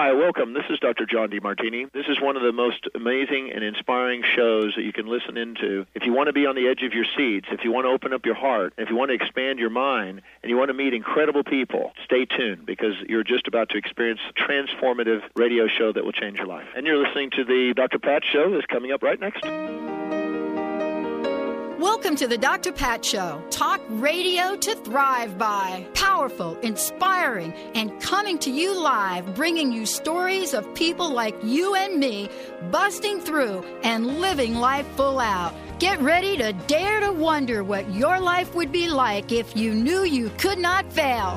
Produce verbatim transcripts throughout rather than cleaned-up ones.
Hi, welcome. This is Doctor John DeMartini. This is one of the most amazing and inspiring shows that you can listen into. If you want to be on the edge of your seats, if you want to open up your heart, if you want to expand your mind, and you want to meet incredible people, stay tuned because you're just about to experience a transformative radio show that will change your life. And you're listening to the Doctor Pat Show that's coming up right next. Welcome to the Doctor Pat Show. Talk radio to thrive by. Powerful, inspiring, and coming to you live, bringing you stories of people like you and me busting through and living life full out. Get ready to dare to wonder what your life would be like if you knew you could not fail.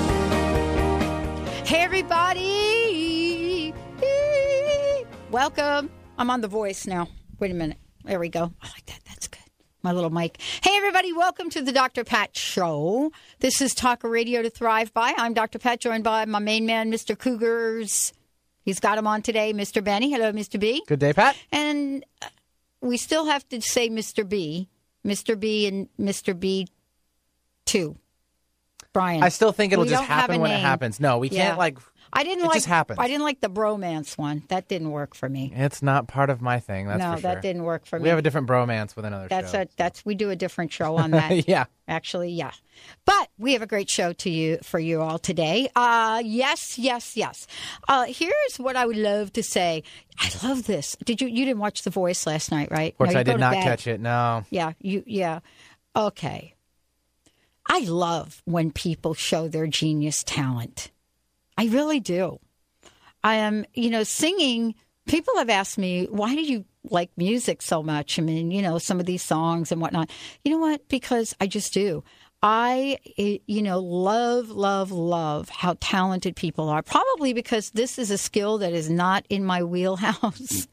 Hey, everybody. Welcome. I'm on The Voice now. Wait a minute. There we go. I like that. That's good. My little mic. Hey, everybody. Welcome to the Doctor Pat Show. This is Talk Radio to Thrive By. I'm Doctor Pat, joined by my main man, Mister Cougars. He's got him on today, Mister Benny. Hello, Mister B. Good day, Pat. And we still have to say Mister B. Mister B and Mister B two. Brian. I still think it'll we just happen when name. It happens. No, we yeah. can't, like... I didn't it like. Just happens. I didn't like the bromance one. That didn't work for me. It's not part of my thing. That's no, for sure. that didn't work for me. We have a different bromance with another that's show. A, that's we do a different show on that. Yeah, actually, yeah. But we have a great show to you for you all today. Uh, yes, yes, yes. Uh, here's what I would love to say. I love this. Did you? You didn't watch The Voice last night, right? Of course, no, I did not catch it. No. Yeah, you. Yeah. Okay. I love when people show their genius talent. I really do. I am, you know, singing. People have asked me, why do you like music so much? I mean, you know, some of these songs and whatnot. You know what? Because I just do. I, you know, love, love, love how talented people are. Probably because this is a skill that is not in my wheelhouse.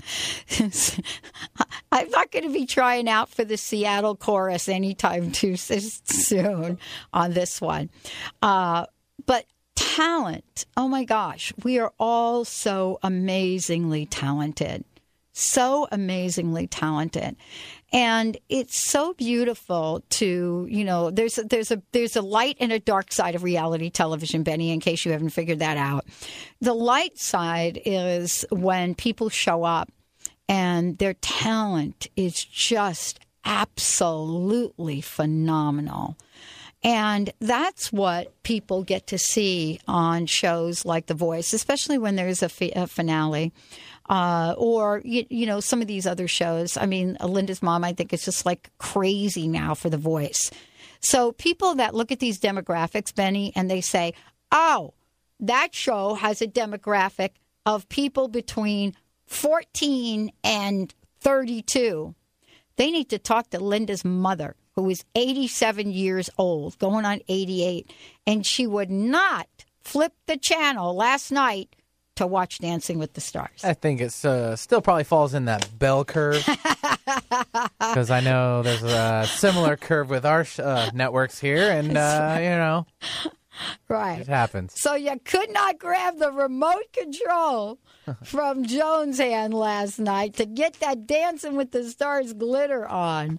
I'm not going to be trying out for the Seattle chorus anytime too soon on this one. Uh, but talent, oh my gosh, we are all so amazingly talented. So amazingly talented. And it's so beautiful to, you know, there's a, there's a there's a light and a dark side of reality television, Benny, in case you haven't figured that out. The light side is when people show up and their talent is just absolutely phenomenal. And that's what people get to see on shows like The Voice, especially when there's a, fi- a finale. Uh, or, you, you know, some of these other shows. I mean, Linda's Mom, I think, is just like crazy now for The Voice. So people that look at these demographics, Benny, and they say, oh, that show has a demographic of people between fourteen and thirty-two. They need to talk to Linda's mother, who is eighty-seven years old, going on eighty-eight. And she would not flip the channel last night to watch Dancing with the Stars. I think it uh, still probably falls in that bell curve. Because I know there's a similar curve with our uh, networks here. And, uh, you know, right. It happens. So you could not grab the remote control from Joan's hand last night to get that Dancing with the Stars glitter on.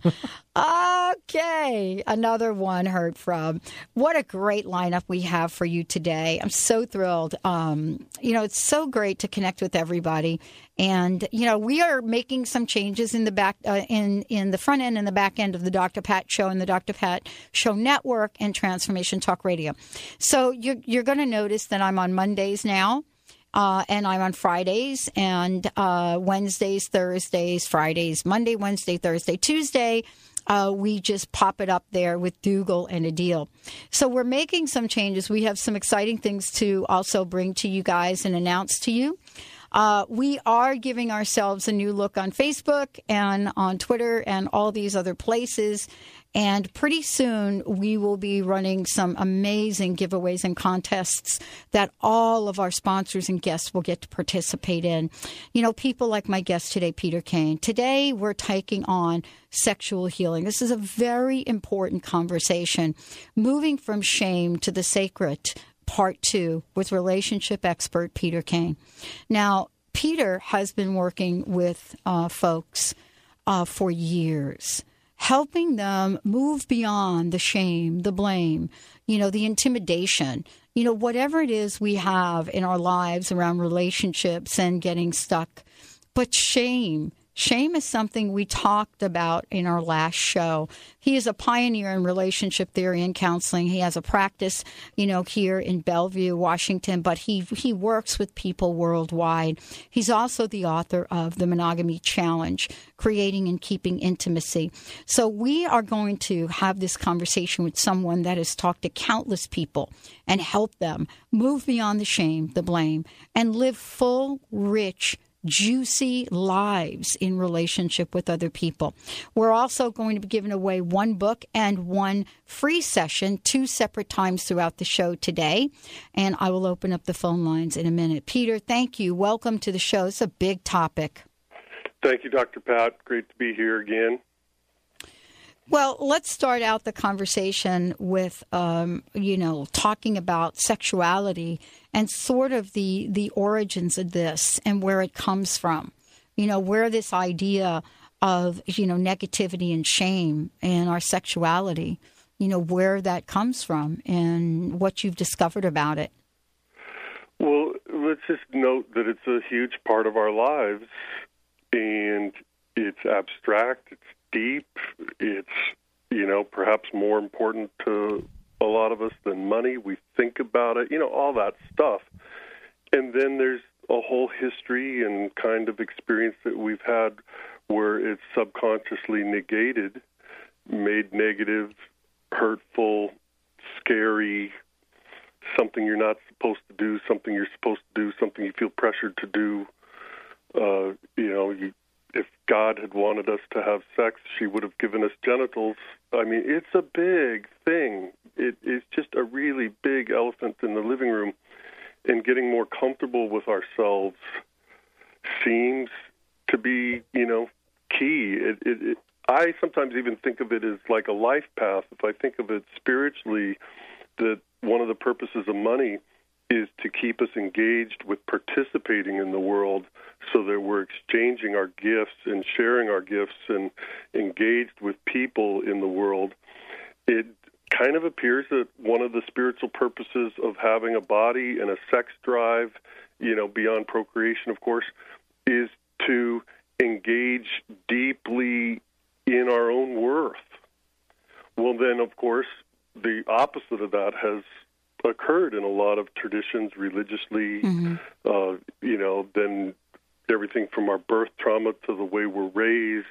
Okay, another one heard from. What a great lineup we have for you today. I'm so thrilled. Um, you know, it's so great to connect with everybody. And, you know, we are making some changes in the back, uh, in, in the front end and the back end of the Doctor Pat Show and the Doctor Pat Show Network and Transformation Talk Radio. So you're, you're going to notice that I'm on Mondays now. Uh, and I'm on Fridays and uh, Wednesdays, Thursdays, Fridays, Monday, Wednesday, Thursday, Tuesday. Uh, we just pop it up there with Dougal and Adil. So we're making some changes. We have some exciting things to also bring to you guys and announce to you. Uh, we are giving ourselves a new look on Facebook and on Twitter and all these other places. And pretty soon we will be running some amazing giveaways and contests that all of our sponsors and guests will get to participate in. You know, people like my guest today, Peter Kane. Today we're taking on sexual healing. This is a very important conversation. Moving from shame to the sacred, part two, with relationship expert Peter Kane. Now, Peter has been working with uh, folks uh, for years, helping them move beyond the shame, the blame, you know, the intimidation, you know, whatever it is we have in our lives around relationships and getting stuck. But shame, shame is something we talked about in our last show. He is a pioneer in relationship theory and counseling. He has a practice, you know, here in Bellevue, Washington, but he he works with people worldwide. He's also the author of The Monogamy Challenge, Creating and Keeping Intimacy. So we are going to have this conversation with someone that has talked to countless people and helped them move beyond the shame, the blame, and live full, rich, juicy lives in relationship with other people. We're also going to be giving away one book and one free session, two separate times throughout the show today. And I will open up the phone lines in a minute. Peter, thank you. Welcome to the show. It's a big topic. Thank you, Doctor Pat. Great to be here again. Well, let's start out the conversation with, um, you know, talking about sexuality and sort of the, the origins of this and where it comes from. You know, where this idea of, you know, negativity and shame and our sexuality, you know, where that comes from and what you've discovered about it. Well, let's just note that it's a huge part of our lives, and it's abstract, it's deep, it's, you know, perhaps more important to a lot of us than money. We think about it, you know, all that stuff. And then there's a whole history and kind of experience that we've had where it's subconsciously negated, made negative, hurtful, scary, something you're not supposed to do, something you're supposed to do, something you feel pressured to do. Uh, you know, you If God had wanted us to have sex, she would have given us genitals. I mean, it's a big thing. It, it's just a really big elephant in the living room. And getting more comfortable with ourselves seems to be, you know, key. It, it, it, I sometimes even think of it as like a life path. If I think of it spiritually, that one of the purposes of money is to keep us engaged with participating in the world so that we're exchanging our gifts and sharing our gifts and engaged with people in the world. It kind of appears that one of the spiritual purposes of having a body and a sex drive, you know, beyond procreation, of course, is to engage deeply in our own worth. Well, then, of course, the opposite of that has occurred in a lot of traditions religiously, mm-hmm. uh, you know, then everything from our birth trauma to the way we're raised.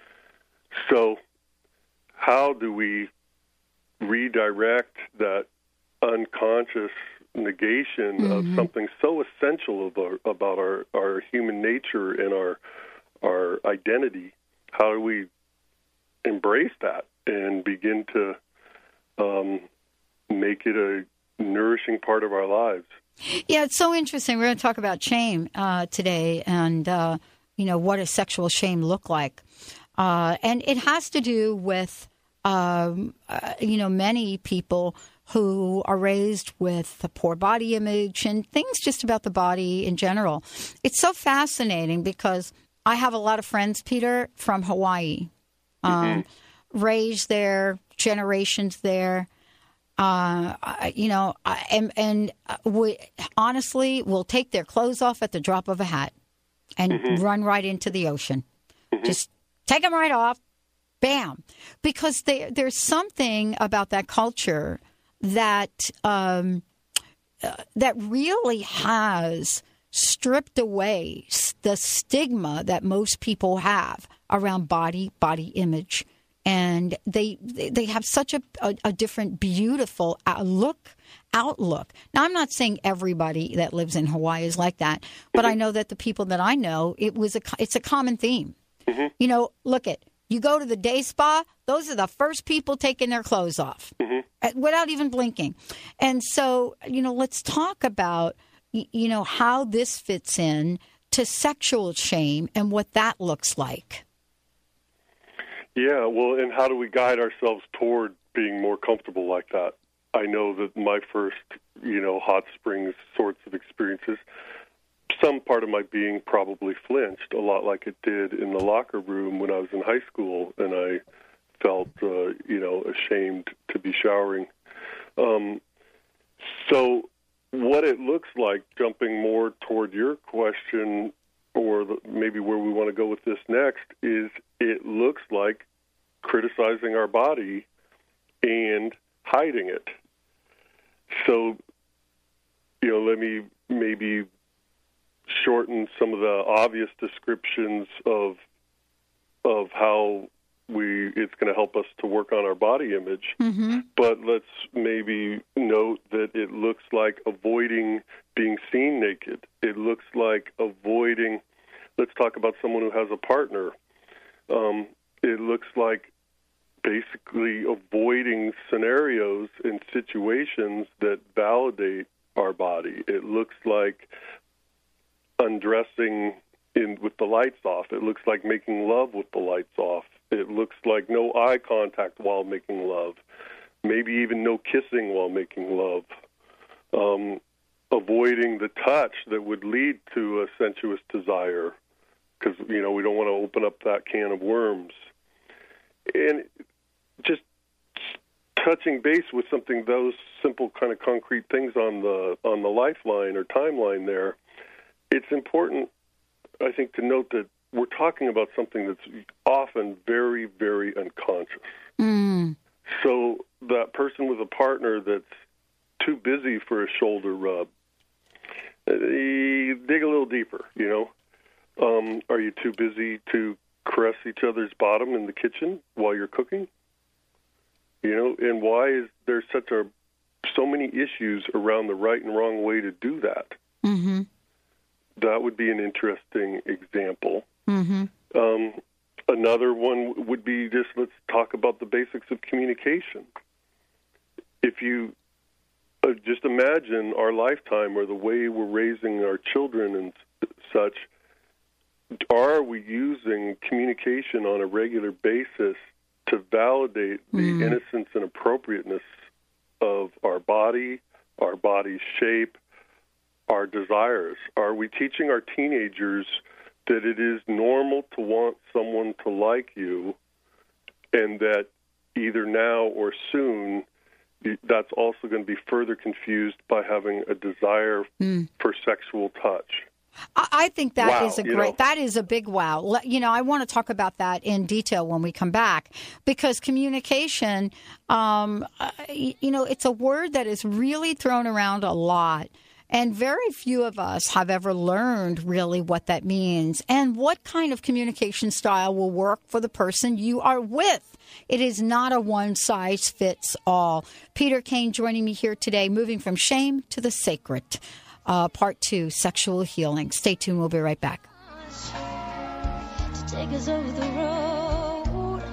So how do we redirect that unconscious negation mm-hmm. of something so essential about, about our, our human nature and our our identity? How do we embrace that and begin to um, make it a nourishing part of our lives? Yeah, it's so interesting. We're going to talk about shame uh, today and, uh, you know, what does sexual shame look like? Uh, and it has to do with, um, uh, you know, many people who are raised with a poor body image and things just about the body in general. It's so fascinating because I have a lot of friends, Peter, from Hawaii, um, mm-hmm. raised there, generations there. Uh, you know, and, and we honestly will take their clothes off at the drop of a hat and mm-hmm. run right into the ocean. Mm-hmm. Just take them right off, bam. Because they, there's something about that culture that um, uh, that really has stripped away the stigma that most people have around body, body image. And they they have such a, a, a different, beautiful look, outlook. Now, I'm not saying everybody that lives in Hawaii is like that, but I know that the people that I know, it was a it's a common theme. Mm-hmm. You know, look at you go to the day spa; those are the first people taking their clothes off mm-hmm. without even blinking. And so, you know, let's talk about you know how this fits in to sexual shame and what that looks like. Yeah, well, and how do we guide ourselves toward being more comfortable like that? I know that my first, you know, hot springs sorts of experiences, some part of my being probably flinched, a lot like it did in the locker room when I was in high school, and I felt, uh, you know, ashamed to be showering. Um, so what it looks like, jumping more toward your question, or the, maybe where we want to go with this next, is it looks like criticizing our body and hiding it. So, you know, let me maybe shorten some of the obvious descriptions of of how we it's going to help us to work on our body image. Mm-hmm. But let's maybe note that it looks like avoiding being seen naked. It looks like avoiding, let's talk about someone who has a partner. Um, it looks like basically avoiding scenarios and situations that validate our body. It looks like undressing in with the lights off. It looks like making love with the lights off. It looks like no eye contact while making love. Maybe even no kissing while making love. Um, avoiding the touch that would lead to a sensuous desire, because, you know, we don't want to open up that can of worms. And just touching base with something, those simple kind of concrete things on the on the lifeline or timeline there, it's important, I think, to note that we're talking about something that's often very, very unconscious. Mm. So that person with a partner that's too busy for a shoulder rub, you dig a little deeper, you know. Um, are you too busy to caress each other's bottom in the kitchen while you're cooking? You know, and why is there such a so many issues around the right and wrong way to do that? Mm-hmm. That would be an interesting example. Mm-hmm. Um, another one would be just, let's talk about the basics of communication. If you uh, just imagine our lifetime or the way we're raising our children and such, are we using communication on a regular basis to validate the mm. innocence and appropriateness of our body, our body's shape, our desires? Are we teaching our teenagers that it is normal to want someone to like you, and that either now or soon that's also going to be further confused by having a desire mm. for sexual touch? I think that wow, is a great, you know? that is a big wow. You know, I want to talk about that in detail when we come back, because communication, um, you know, it's a word that is really thrown around a lot. And very few of us have ever learned really what that means and what kind of communication style will work for the person you are with. It is not a one-size-fits-all. Peter Kane joining me here today, moving from shame to the sacred. Uh, part two, sexual healing. Stay tuned. We'll be right back. To take us over the road.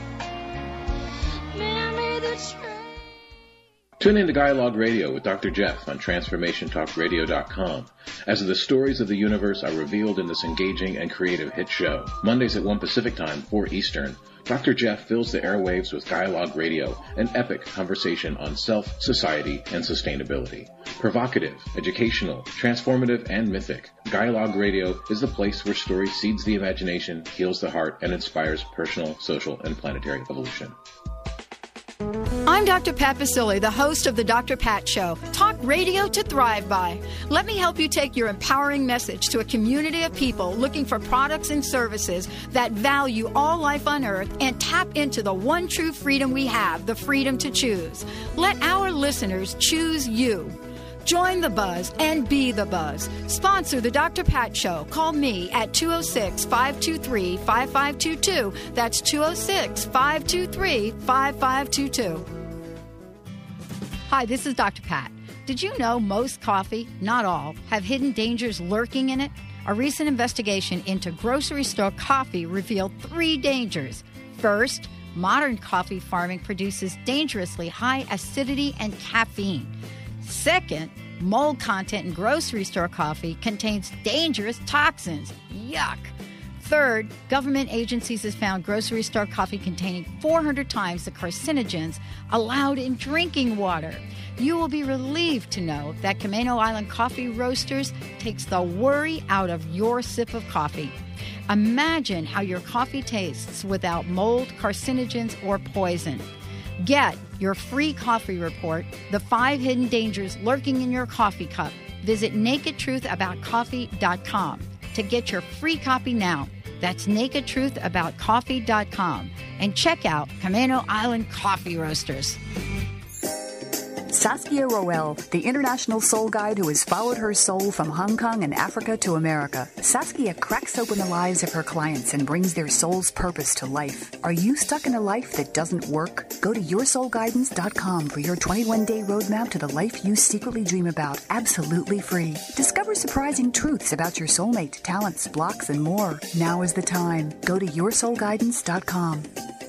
Tune in to Dialogue Radio with Doctor Jeff on Transformation Talk Radio dot com as the stories of the universe are revealed in this engaging and creative hit show. Mondays at one Pacific Time, four Eastern, Doctor Jeff fills the airwaves with Dialogue Radio, an epic conversation on self, society, and sustainability. Provocative, educational, transformative, and mythic, Dialogue Radio is the place where story seeds the imagination, heals the heart, and inspires personal, social, and planetary evolution. I'm Doctor Pat Baccili, the host of The Doctor Pat Show. Talk radio to thrive by. Let me help you take your empowering message to a community of people looking for products and services that value all life on Earth and tap into the one true freedom we have, the freedom to choose. Let our listeners choose you. Join the buzz and be the buzz. Sponsor The Doctor Pat Show. Call me at two oh six, five two three, five five two two. That's two oh six, five two three, five five two two. Hi, this is Doctor Pat. Did you know most coffee, not all, have hidden dangers lurking in it? A recent investigation into grocery store coffee revealed three dangers. First, modern coffee farming produces dangerously high acidity and caffeine. Second, mold content in grocery store coffee contains dangerous toxins. Yuck. Third, government agencies have found grocery store coffee containing four hundred times the carcinogens allowed in drinking water. You will be relieved to know that Camano Island Coffee Roasters takes the worry out of your sip of coffee. Imagine how your coffee tastes without mold, carcinogens, or poison. Get your free coffee report, The Five Hidden Dangers Lurking in Your Coffee Cup. Visit naked truth about coffee dot com to get your free copy now. That's naked truth about coffee dot com. And check out Camano Island Coffee Roasters. Saskia Roel, the international soul guide who has followed her soul from Hong Kong and Africa to America. Saskia cracks open the lives of her clients and brings their soul's purpose to life. Are you stuck in a life that doesn't work? Go to your soul guidance dot com for your twenty-one day roadmap to the life you secretly dream about, absolutely free. Discover surprising truths about your soulmate, talents, blocks, and more. Now is the time. Go to your soul guidance dot com.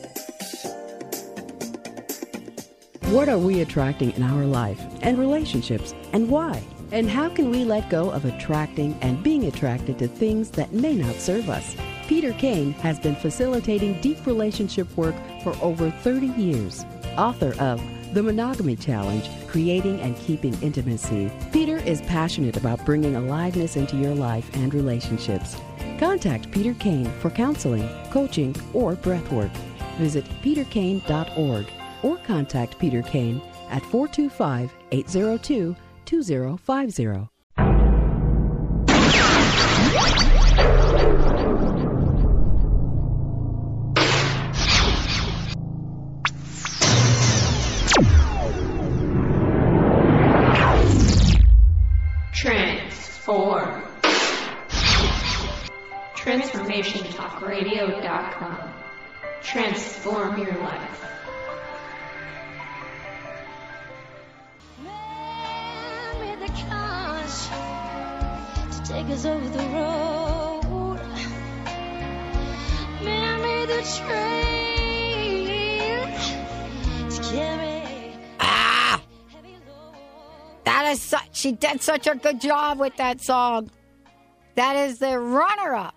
What are we attracting in our life and relationships, and why? And how can we let go of attracting and being attracted to things that may not serve us? Peter Kane has been facilitating deep relationship work for over thirty years. Author of The Monogamy Challenge, Creating and Keeping Intimacy, Peter is passionate about bringing aliveness into your life and relationships. Contact Peter Kane for counseling, coaching, or breathwork. Visit peter kane dot org. or contact Peter Kane at four two five, eight zero two, two zero five zero. Transform. Transformation Talk Radio dot com. Transform your life. Take us over the road. Man made the train to carry. Ah! That is such, she did such a good job with that song. That is the runner-up.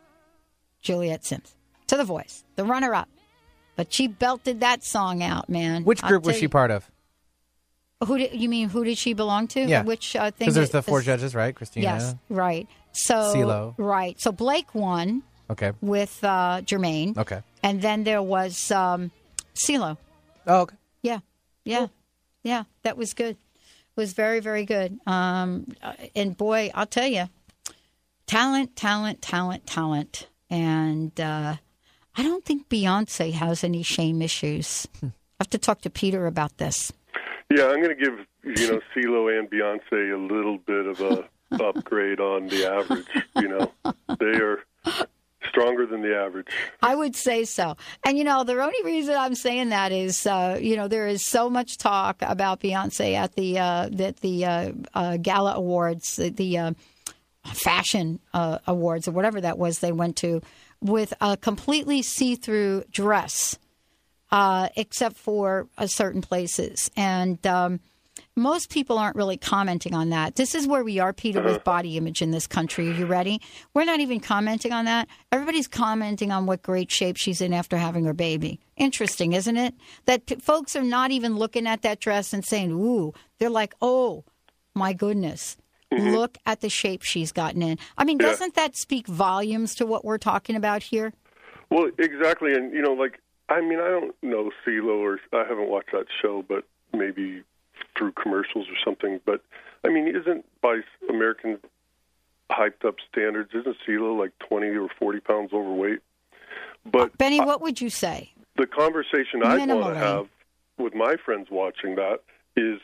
Juliet Sims. To The Voice. The runner-up. But she belted that song out, man. Which group was she you. part of? Who did you mean? Who did she belong to? Yeah, which uh, thing? Because there's the four is, judges, right? Christina. Yes, right. So CeeLo. Right. So Blake won. Okay. With uh, Jermaine. Okay. And then there was um, CeeLo. Oh, okay. Yeah, yeah, cool. yeah. That was good. It was very, very good. Um, and boy, I'll tell you, talent, talent, talent, talent. And uh, I don't think Beyonce has any shame issues. I have to talk to Peter about this. Yeah, I'm going to give, you know, CeeLo and Beyonce a little bit of a upgrade on the average, you know. They are stronger than the average. I would say so. And, you know, the only reason I'm saying that is, uh, you know, there is so much talk about Beyonce at the uh, at the uh, uh, Gala Awards, the, the uh, fashion uh, awards or whatever that was they went to, with a completely see-through dress. Uh, except for uh, certain places. And um, most people aren't really commenting on that. This is where we are, Peter, with body image in this country. Are you ready? We're not even commenting on that. Everybody's commenting on what great shape she's in after having her baby. Interesting, isn't it? That p- folks are not even looking at that dress and saying, ooh. They're like, oh, my goodness. Mm-hmm. Look at the shape she's gotten in. I mean, yeah. doesn't that speak volumes to what we're talking about here? Well, exactly. And, you know, like, I mean, I don't know CeeLo, or I haven't watched that show, but maybe through commercials or something. But, I mean, isn't, by American hyped up standards, isn't CeeLo like twenty or forty pounds overweight? But Benny, I, what would you say? The conversation I want to have with my friends watching that is,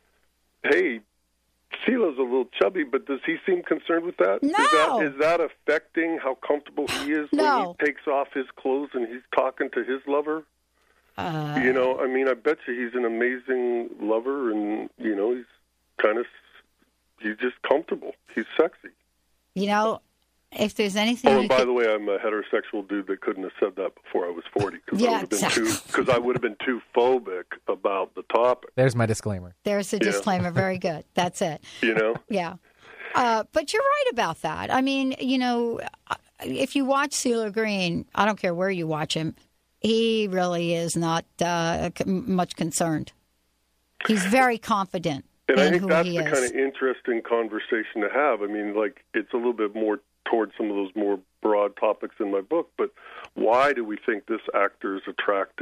hey, CeeLo's a little chubby, but does he seem concerned with that? No. Is that, is that affecting how comfortable he is no. when he takes off his clothes and he's talking to his lover? Uh, you know, I mean, I bet you he's an amazing lover, and, you know, he's kind of, he's just comfortable. He's sexy. You know, if there's anything... Oh, and by could... the way, I'm a heterosexual dude that couldn't have said that before I was forty, because yeah, I would have been exactly. too, because I would have been too phobic about the topic. There's my disclaimer. There's a Yeah. disclaimer. Very good. That's it. You know? Yeah. Uh, but you're right about that. I mean, you know, if you watch CeeLo Green, I don't care where you watch him, he really is not uh, much concerned. He's very confident And in I think who that's he the is. kind of interesting conversation to have. I mean, like, it's a little bit more towards some of those more broad topics in my book, but why do we think this actor is attractive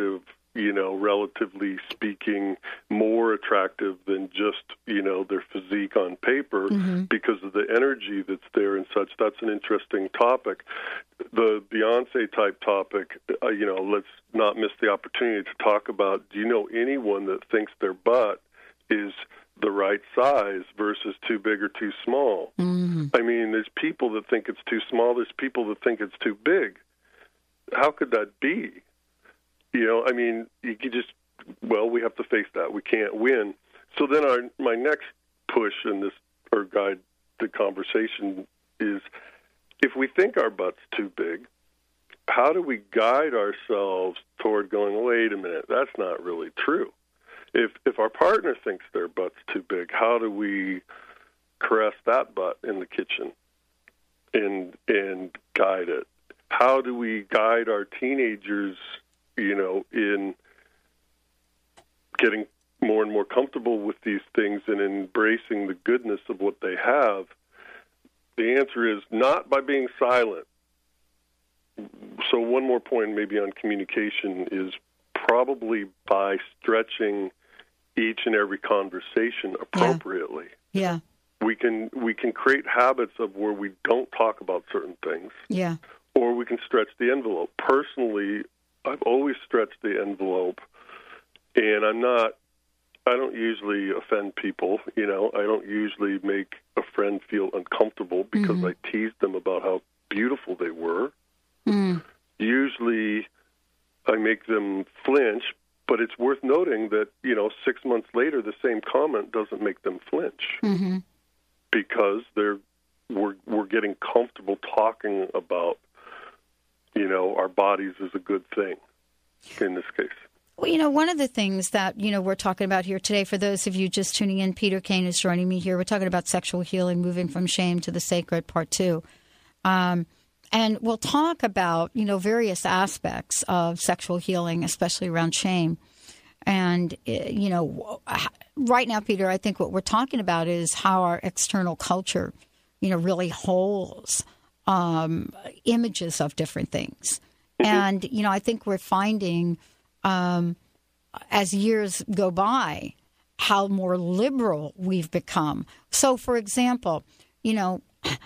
you know, relatively speaking, more attractive than just, you know, their physique on paper mm-hmm. because of the energy that's there and such. That's an interesting topic. The Beyonce type topic, uh, you know, let's not miss the opportunity to talk about, do you know anyone that thinks their butt is the right size versus too big or too small? Mm-hmm. I mean, there's people that think it's too small. There's people that think it's too big. How could that be? You know, I mean, you could just, well, we have to face that. We can't win. So then our my next push in this, or guide the conversation is, if we think our butt's too big, how do we guide ourselves toward going, wait a minute, that's not really true? If if our partner thinks their butt's too big, how do we caress that butt in the kitchen and and guide it? How do we guide our teenagers, you know, in getting more and more comfortable with these things and embracing the goodness of what they have? The answer is not by being silent. So one more point maybe on communication is probably by stretching each and every conversation appropriately. Yeah. yeah. We can we can create habits of where we don't talk about certain things. Yeah. Or we can stretch the envelope. Personally, I've always stretched the envelope, and I'm not, I don't usually offend people, you know, I don't usually make a friend feel uncomfortable because mm-hmm. I teased them about how beautiful they were. Mm. Usually I make them flinch, but it's worth noting that, you know, six months later, the same comment doesn't make them flinch mm-hmm. because they're, we're, we're getting comfortable talking about, you know, our bodies is a good thing in this case. Well, you know, one of the things that, you know, we're talking about here today, for those of you just tuning in, Peter Kane is joining me here. We're talking about sexual healing, moving from shame to the sacred, part two. Um, and we'll talk about, you know, various aspects of sexual healing, especially around shame. And, you know, right now, Peter, I think what we're talking about is how our external culture, you know, really holds um, images of different things. Mm-hmm. And, you know, I think we're finding um, as years go by how more liberal we've become. So, for example, you know,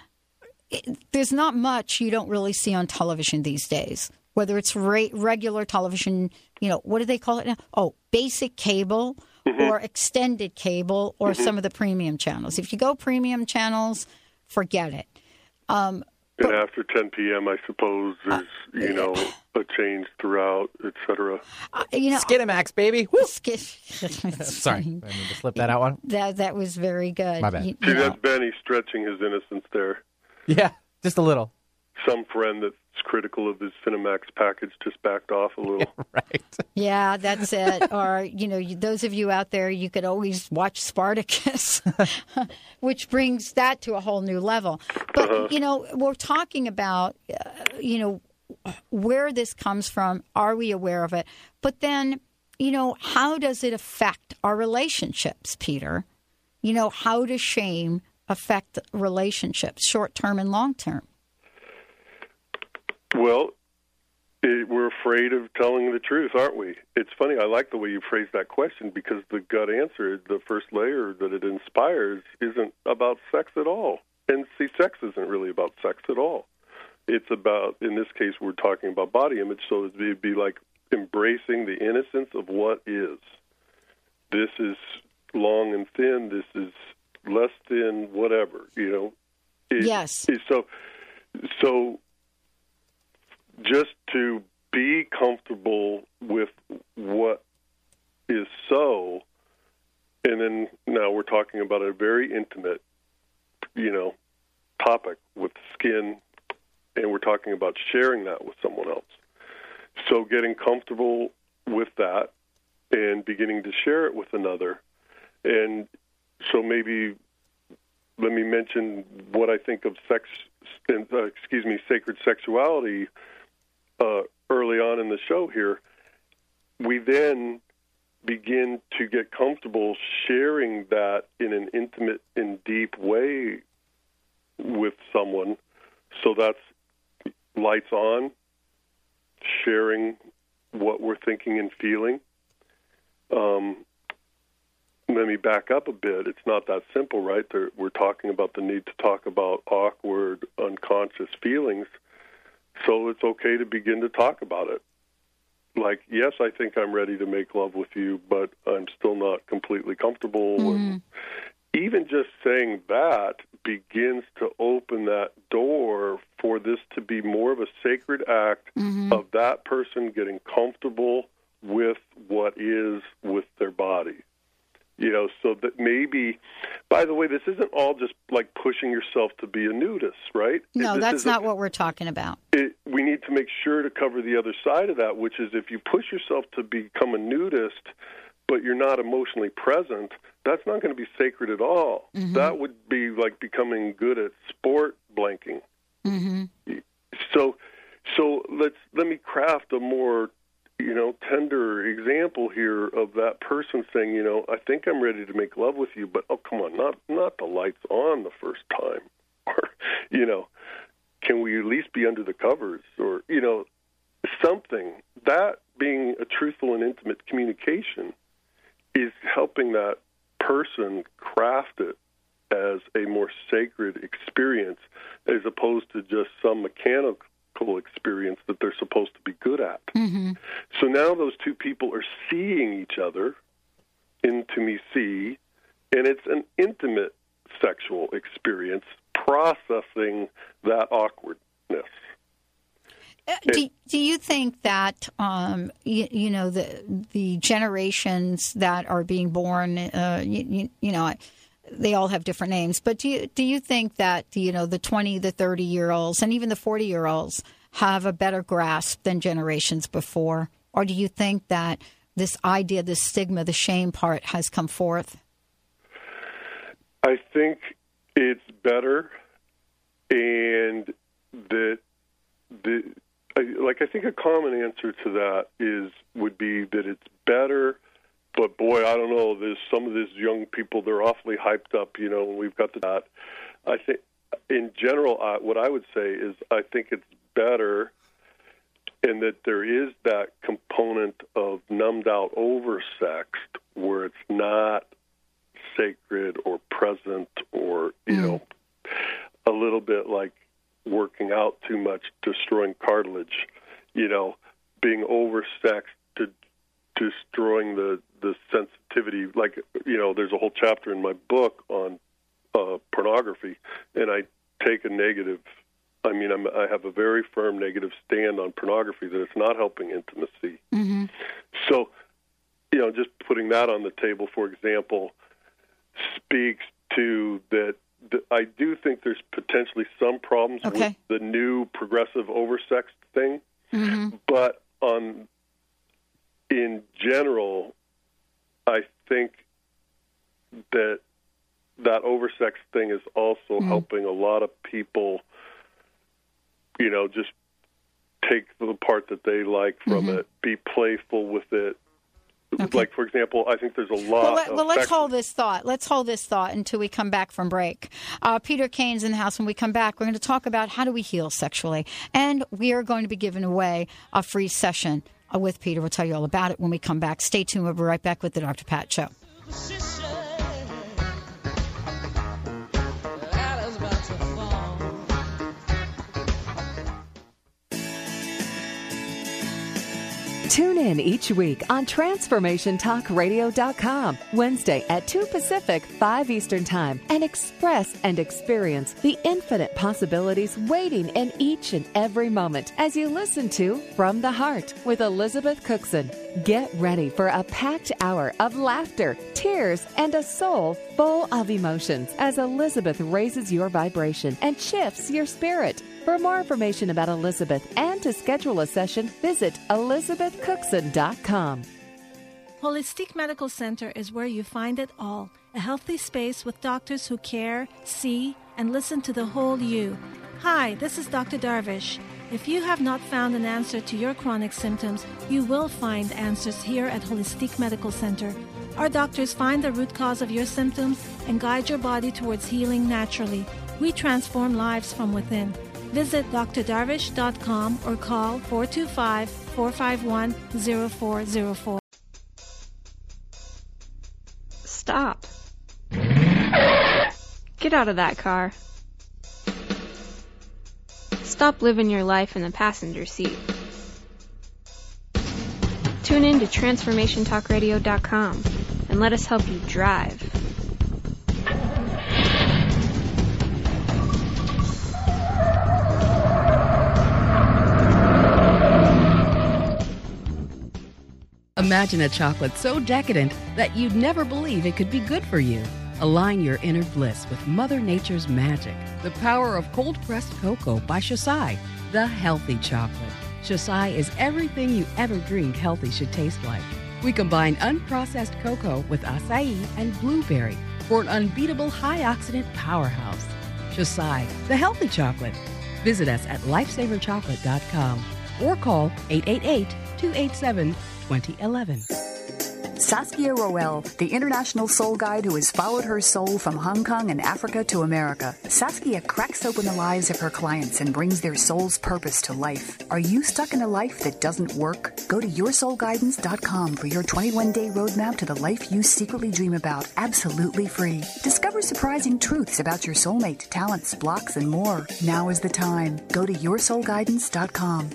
it, there's not much you don't really see on television these days, whether it's re- regular television, you know, what do they call it now? Oh, basic cable mm-hmm. or extended cable or mm-hmm. some of the premium channels. If you go premium channels, forget it. Um, And but, after ten p.m., I suppose there's, uh, you know, a change throughout, et cetera. Uh, you know, Skinamax, baby. Woo! Skid- Sorry, I need to slip that out one. That that was very good. My bad. You, See, you know. that's Benny stretching his innocence there. Yeah, just a little. Some friend that's critical of his Cinemax package just backed off a little. Yeah, right. Yeah, that's it. Or, you know, you, those of you out there, you could always watch Spartacus, which brings that to a whole new level. But, uh-huh. you know, we're talking about, uh, you know, where this comes from. Are we aware of it? But then, you know, how does it affect our relationships, Peter? You know, how does shame affect relationships, short-term and long-term? Well, it, we're afraid of telling the truth, aren't we? It's funny. I like the way you phrased that question because the gut answer, the first layer that it inspires, isn't about sex at all. And see, sex isn't really about sex at all. It's about, in this case, we're talking about body image, so it'd be like embracing the innocence of what is. This is long and thin. This is less thin, whatever, you know. It, yes. It, so, so... just to be comfortable with what is so, and then now we're talking about a very intimate, you know, topic with skin, and we're talking about sharing that with someone else. So getting comfortable with that and beginning to share it with another. And so maybe let me mention what I think of sex, uh, excuse me, sacred sexuality. Uh, early on in the show here, we then begin to get comfortable sharing that in an intimate and deep way with someone. So that's lights on, sharing what we're thinking and feeling. Um, let me back up a bit. It's not that simple, right? There, we're talking about the need to talk about awkward, unconscious feelings. So it's okay to begin to talk about it. Like, yes, I think I'm ready to make love with you, but I'm still not completely comfortable. Mm-hmm. And even just saying that begins to open that door for this to be more of a sacred act mm-hmm. of that person getting comfortable with what is with their body. You know, so that maybe, by the way, this isn't all just like pushing yourself to be a nudist, right? No, this that's not a, what we're talking about. It, we need to make sure to cover the other side of that, which is if you push yourself to become a nudist, but you're not emotionally present, that's not going to be sacred at all. Mm-hmm. That would be like becoming good at sport blanking. Mm-hmm. So, so let's let me craft a more, you know, tender example here of that person saying, you know, I think I'm ready to make love with you, but oh, come on, not not the lights on the first time, or you know, can we at least be under the covers, or you know, something. That being a truthful and intimate communication is helping that person craft it as a more sacred experience, as opposed to just some mechanical experience that they're supposed to be good at. Mm-hmm. So now those two people are seeing each other, intimacy, and it's an intimate sexual experience, processing that awkwardness. Uh, do, do you think that um, you, you know the the generations that are being born, uh, you, you, you know, they all have different names, but do you do you think that you know the twenty, the thirty year olds, and even the forty year olds have a better grasp than generations before, or do you think that this idea, this stigma, the shame part has come forth? I think it's better, and that the. I, like I think a common answer to that is would be that it's better, but boy, I don't know. There's some of these young people; they're awfully hyped up, you know. And we've got that. I think, in general, uh, what I would say is I think it's better, in that there is that component of numbed out oversexed where it's not sacred or present, or you mm. know, a little bit like working out too much, destroying cartilage, you know, being oversexed to destroying the, the sensitivity. Like, you know, there's a whole chapter in my book on uh, pornography, and I take a negative, I mean, I'm, I have a very firm negative stand on pornography, that it's not helping intimacy. Mm-hmm. So, you know, just putting that on the table, for example, speaks to that I do think there's potentially some problems okay. with the new progressive oversexed thing, mm-hmm. but on in general, I think that that oversexed thing is also mm-hmm. helping a lot of people, you know, just take the part that they like from mm-hmm. it, be playful with it. Okay. Like, for example, I think there's a lot well, let, of... Well, let's sex- hold this thought. Let's hold this thought until we come back from break. Uh, Peter Kane's in the house. When we come back, we're going to talk about how do we heal sexually. And we are going to be giving away a free session uh, with Peter. We'll tell you all about it when we come back. Stay tuned. We'll be right back with the Doctor Pat Show. Tune in each week on Transformation Talk Radio dot com, Wednesday at two Pacific, five Eastern Time, and express and experience the infinite possibilities waiting in each and every moment as you listen to From the Heart with Elizabeth Cookson. Get ready for a packed hour of laughter, tears, and a soul full of emotions as Elizabeth raises your vibration and shifts your spirit. For more information about Elizabeth and to schedule a session, visit Elizabeth Cookson dot com. Holistic Medical Center is where you find it all. A healthy space with doctors who care, see, and listen to the whole you. Hi, this is Doctor Darvish. If you have not found an answer to your chronic symptoms, you will find answers here at Holistic Medical Center. Our doctors find the root cause of your symptoms and guide your body towards healing naturally. We transform lives from within. Visit d r darvish dot com or call four two five, four five one, zero four zero four. Stop. Get out of that car. Stop living your life in the passenger seat. Tune in to transformation talk radio dot com and let us help you drive. Imagine a chocolate so decadent that you'd never believe it could be good for you. Align your inner bliss with Mother Nature's magic. The power of cold-pressed cocoa by Shasai, the healthy chocolate. Shasai is everything you ever dreamed healthy should taste like. We combine unprocessed cocoa with acai and blueberry for an unbeatable high-oxidant powerhouse. Shasai, the healthy chocolate. Visit us at lifesaver chocolate dot com or call eight eight eight, two eight seven, twenty eleven. Saskia Roel, the international soul guide who has followed her soul from Hong Kong and Africa to America. Saskia cracks open the lives of her clients and brings their soul's purpose to life. Are you stuck in a life that doesn't work? Go to your soul guidance dot com for your twenty-one day roadmap to the life you secretly dream about, absolutely free. Discover surprising truths about your soulmate, talents, blocks, and more. Now is the time. Go to your soul guidance dot com.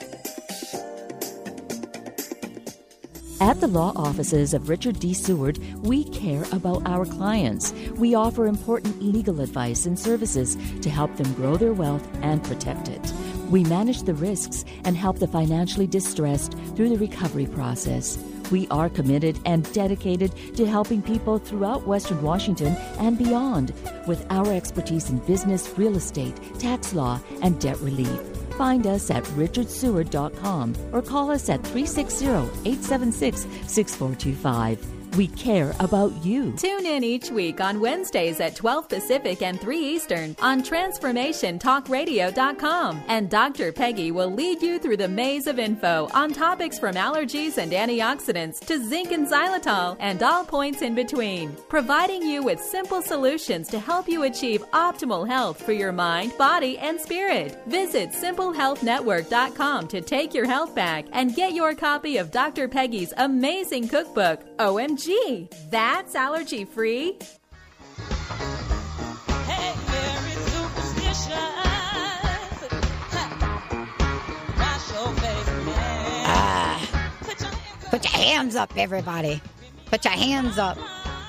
At the law offices of Richard D. Seward, we care about our clients. We offer important legal advice and services to help them grow their wealth and protect it. We manage the risks and help the financially distressed through the recovery process. We are committed and dedicated to helping people throughout Western Washington and beyond with our expertise in business, real estate, tax law, and debt relief. Find us at richard seward dot com or call us at three six zero, eight seven six, six four two five. We care about you. Tune in each week on Wednesdays at twelve Pacific and three Eastern on transformation talk radio dot com. And Doctor Peggy will lead you through the maze of info on topics from allergies and antioxidants to zinc and xylitol and all points in between, providing you with simple solutions to help you achieve optimal health for your mind, body, and spirit. Visit simple health network dot com to take your health back and get your copy of Doctor Peggy's amazing cookbook, O M G. Gee, that's allergy-free. Hey, very superstitious. Wash your face, man. Ah. Put your hands up, everybody. Put your hands up.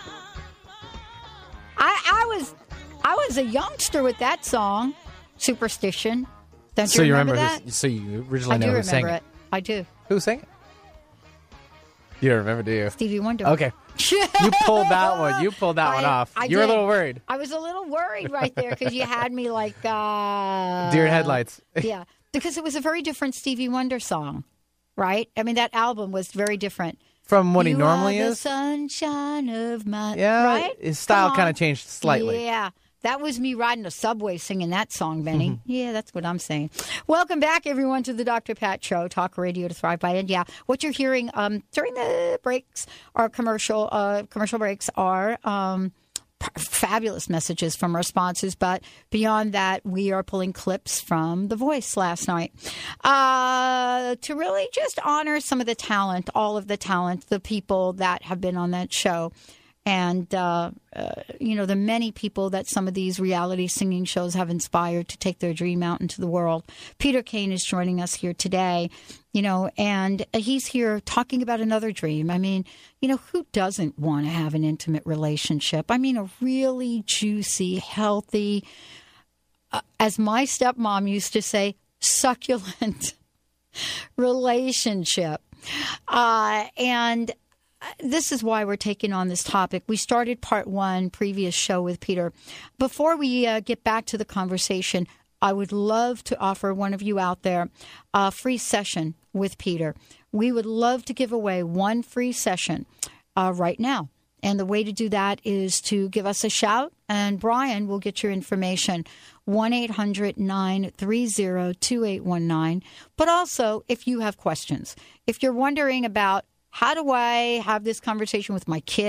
I, I was I was a youngster with that song, Superstition. Don't so you you remember, remember that? Who, so you originally I know do who sang remember it. it. I do. Who sang it? You don't remember, do you? Stevie Wonder. Okay. You pulled that one. You pulled that I, one off. I you were did. a little worried. I was a little worried right there because you had me like... Uh, Deer in headlights. Yeah, because it was a very different Stevie Wonder song, right? I mean, that album was very different. From what you he normally are the is? sunshine of my... Yeah, right? his style Come kind on. of changed slightly. Yeah. That was me riding the subway singing that song, Benny. Mm-hmm. Yeah, that's what I'm saying. Welcome back, everyone, to the Doctor Pat Show, Talk Radio to Thrive By. And yeah, what you're hearing um, during the breaks, our commercial uh, commercial breaks are um, p- fabulous messages from our sponsors. But beyond that, we are pulling clips from The Voice last night uh, to really just honor some of the talent, all of the talent, the people that have been on that show. And, uh, uh, you know, the many people that some of these reality singing shows have inspired to take their dream out into the world. Peter Kane is joining us here today, you know, and he's here talking about another dream. I mean, you know, who doesn't want to have an intimate relationship? I mean, a really juicy, healthy, uh, as my stepmom used to say, succulent relationship. Uh, and this is why we're taking on this topic. We started part one, previous show with Peter. Before we uh, get back to the conversation, I would love to offer one of you out there a free session with Peter. We would love to give away one free session uh, right now. And the way to do that is to give us a shout, and Brian will get your information, one eight hundred, nine three zero, two eight one nine. But also, if you have questions, if you're wondering about how do I have this conversation with my kid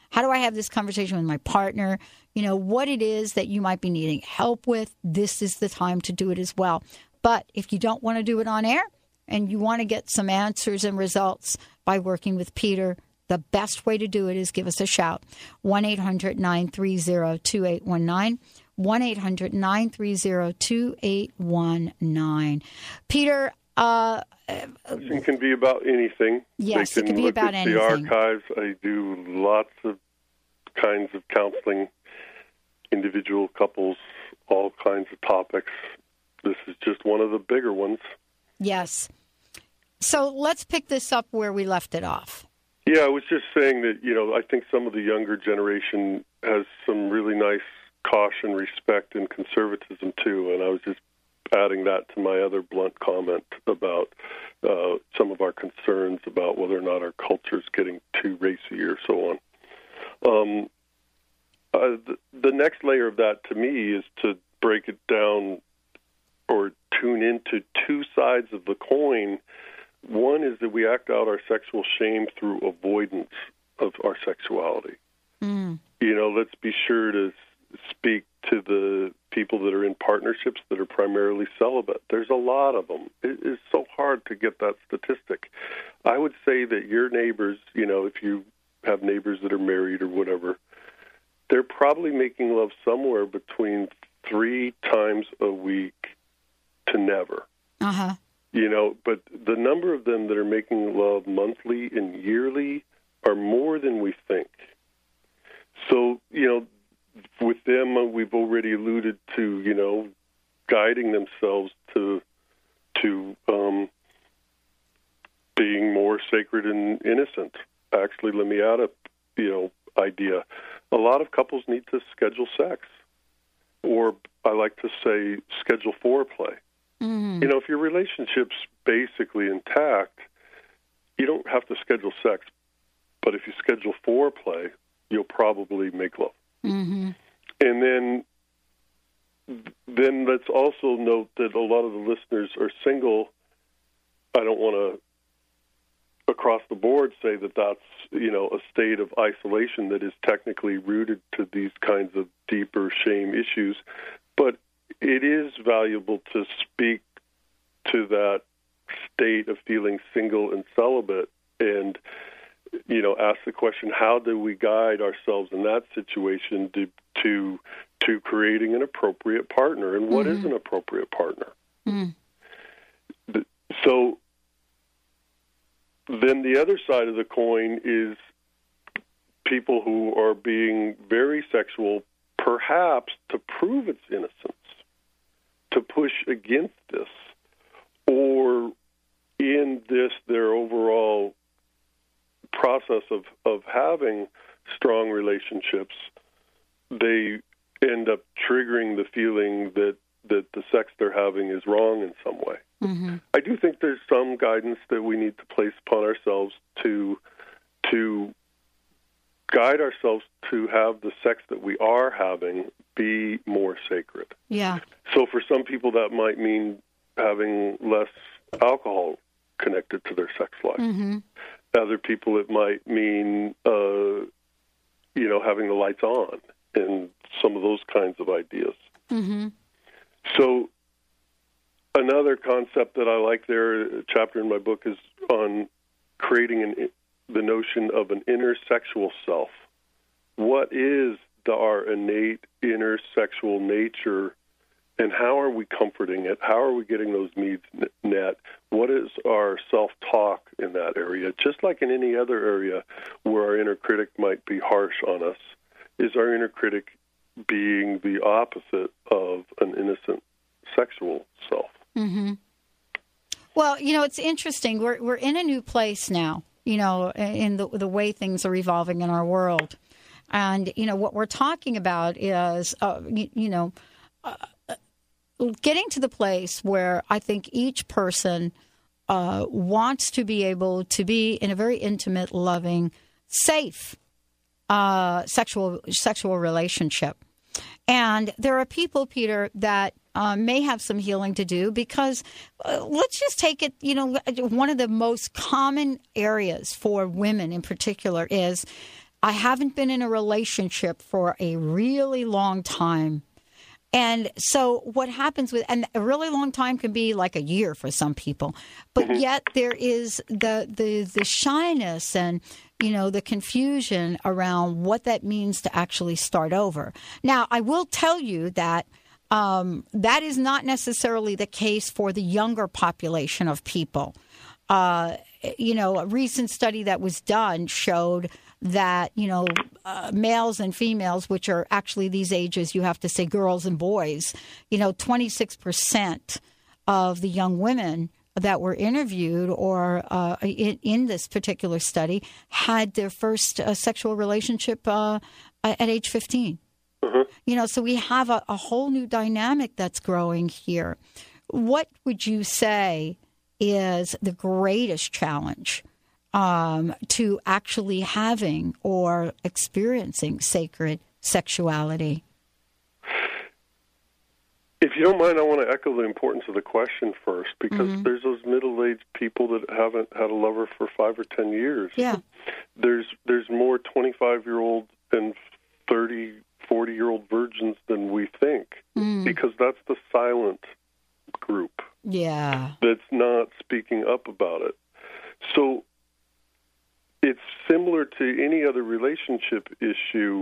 How do I have this conversation with my partner? You know, what it is that you might be needing help with, this is the time to do it as well. But if you don't want to do it on air and you want to get some answers and results by working with Peter, the best way to do it is give us a shout. one eight hundred nine three zero two eight one nine. one eight hundred nine three zero two eight one nine. Peter, uh, it can be about anything. Yes, they it can be look about at anything. The archives. I do lots of kinds of counseling, individual couples, all kinds of topics. This is just one of the bigger ones. Yes. So let's pick this up where we left it off. Yeah, I was just saying that, you know, I think some of the younger generation has some really nice caution, respect, and conservatism, too. And I was just adding that to my other blunt comment about uh, some of our concerns about whether or not our culture is getting too racy or so on. Um, uh, the, the next layer of that, to me, is to break it down or tune into two sides of the coin. One is that we act out our sexual shame through avoidance of our sexuality. Mm. You know, let's be sure to speak to the people that are in partnerships that are primarily celibate. There's a lot of them. It is so hard to get that statistic. I would say that your neighbors, you know, if you have neighbors that are married or whatever, they're probably making love somewhere between three times a week to never. Uh-huh. You know, but the number of them that are making love monthly and yearly are more than we think. So, you know, with them, uh, we've already alluded to, you know, guiding themselves to to um, being more sacred and innocent. Actually, let me add a, you know, idea. A lot of couples need to schedule sex, or I like to say schedule foreplay. Mm-hmm. You know, if your relationship's basically intact, you don't have to schedule sex. But if you schedule foreplay, you'll probably make love. Mm-hmm. And then, then let's also note that a lot of the listeners are single. I don't want to, across the board, say that that's, you know, a state of isolation that is technically rooted to these kinds of deeper shame issues. But it is valuable to speak to that state of feeling single and celibate and, you know, ask the question, how do we guide ourselves in that situation to to, to creating an appropriate partner? And what mm-hmm. is an appropriate partner? Mm. So then the other side of the coin is people who are being very sexual, perhaps to prove its innocence, to push against this, or in this, their overall process of, of having strong relationships, they end up triggering the feeling that, that the sex they're having is wrong in some way. Mm-hmm. I do think there's some guidance that we need to place upon ourselves to to guide ourselves to have the sex that we are having be more sacred. Yeah. So for some people that might mean having less alcohol connected to their sex life. Mm-hmm. Other people it might mean, uh, you know, having the lights on and some of those kinds of ideas. Mm-hmm. So another concept that I like there, a chapter in my book, is on creating an, the notion of an inner sexual self. What is the, our innate inner sexual nature, and how are we comforting it? How are we getting those needs met? What is our self-talk in that area? Just like in any other area where our inner critic might be harsh on us, is our inner critic being the opposite of an innocent sexual self? Mm-hmm. Well, you know, it's interesting. We're we're in a new place now, you know, in the the way things are evolving in our world. And, you know, what we're talking about is, uh, you, you know, uh, getting to the place where I think each person uh, wants to be able to be in a very intimate, loving, safe uh, sexual sexual relationship. And there are people, Peter, that uh, may have some healing to do because uh, let's just take it, you know, one of the most common areas for women in particular is I haven't been in a relationship for a really long time. And so what happens with, and a really long time can be like a year for some people, but mm-hmm. yet there is the, the, the shyness and, you know, the confusion around what that means to actually start over. Now, I will tell you that um, that is not necessarily the case for the younger population of people. Uh, you know, a recent study that was done showed that, you know, uh, males and females, which are actually these ages, you have to say girls and boys, you know, twenty-six percent of the young women that were interviewed or uh, in, in this particular study had their first uh, sexual relationship uh, at age fifteen. Mm-hmm. You know, so we have a, a whole new dynamic that's growing here. What would you say is the greatest challenge um, to actually having or experiencing sacred sexuality? If you don't mind, I want to echo the importance of the question first, because mm-hmm. there's those middle-aged people that haven't had a lover for five or ten years. Yeah. There's there's more twenty-five-year-old and thirty, forty-year-old virgins than we think, mm. because that's the silent group. Yeah. That's not speaking up about it. So it's similar to any other relationship issue.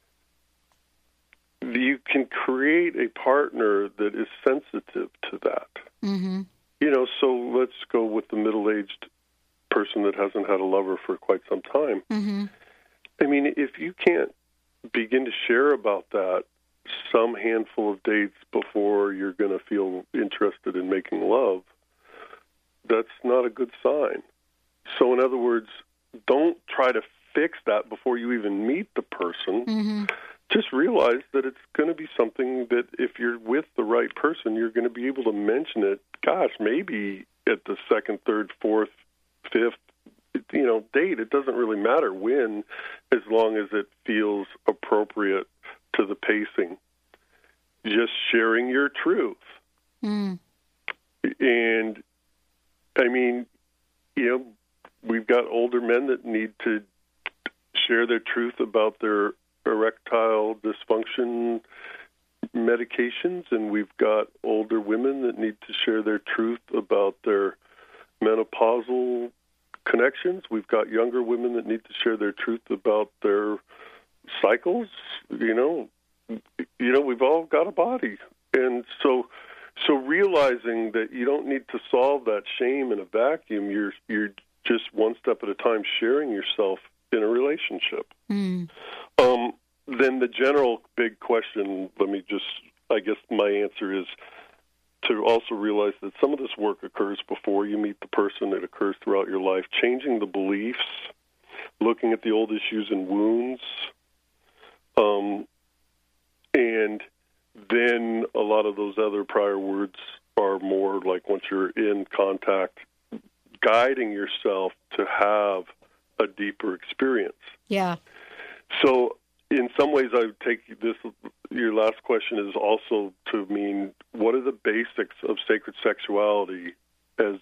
You can create a partner that is sensitive to that. Mm-hmm. You know, so let's go with the middle-aged person that hasn't had a lover for quite some time. Mm-hmm. I mean, if you can't begin to share about that some handful of dates before you're going to feel interested in making love, that's not a good sign. So in other words, don't try to fix that before you even meet the person. Mm-hmm. Just realize that it's going to be something that if you're with the right person, you're going to be able to mention it, gosh, maybe at the second, third, fourth, fifth, you know, date. It doesn't really matter when, as long as it feels appropriate to the pacing. Just sharing your truth. Mm. And, I mean, you know, we've got older men that need to share their truth about their erectile dysfunction medications, and we've got older women that need to share their truth about their menopausal connections. We've got younger women that need to share their truth about their cycles. You know, you know, we've all got a body, and so so realizing that you don't need to solve that shame in a vacuum. You're you're just one step at a time sharing yourself in a relationship. Mm. Um, then the general big question, let me just, I guess my answer is to also realize that some of this work occurs before you meet the person. It occurs throughout your life. Changing the beliefs, looking at the old issues and wounds, um, and then a lot of those other prior words are more like once you're in contact, guiding yourself to have a deeper experience. Yeah. So in some ways, I would take this, your last question is also to mean, what are the basics of sacred sexuality as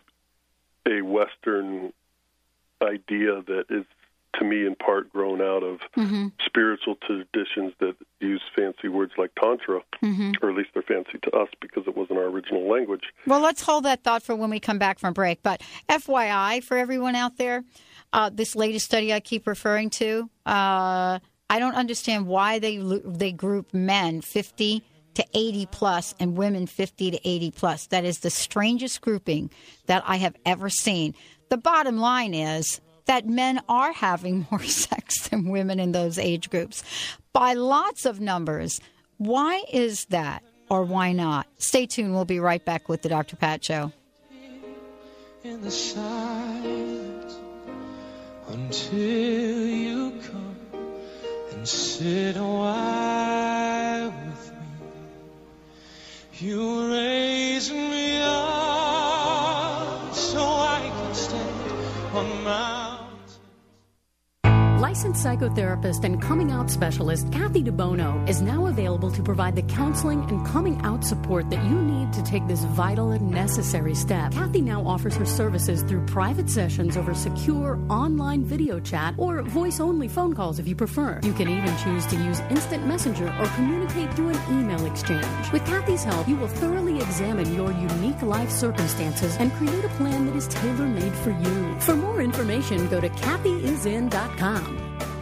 a Western idea that is, to me, in part grown out of mm-hmm. spiritual traditions that use fancy words like Tantra, mm-hmm. or at least they're fancy to us because it wasn't our original language. Well, let's hold that thought for when we come back from break. But F Y I, for everyone out there, uh, this latest study I keep referring to, uh, I don't understand why they they group men fifty to eighty plus and women fifty to eighty plus. That is the strangest grouping that I have ever seen. The bottom line is that men are having more sex than women in those age groups by lots of numbers. Why is that, or why not? Stay tuned. We'll be right back with the Doctor Pat Show. In the silence until you come and sit a while with me. You raise me up so I can stand on my licensed psychotherapist and coming out specialist Kathy DeBono is now available to provide the counseling and coming out support that you need to take this vital and necessary step. Kathy now offers her services through private sessions over secure online video chat or voice-only phone calls if you prefer. You can even choose to use instant messenger or communicate through an email exchange. With Kathy's help, you will thoroughly examine your unique life circumstances and create a plan that is tailor-made for you. For more information, go to kathy is in dot com.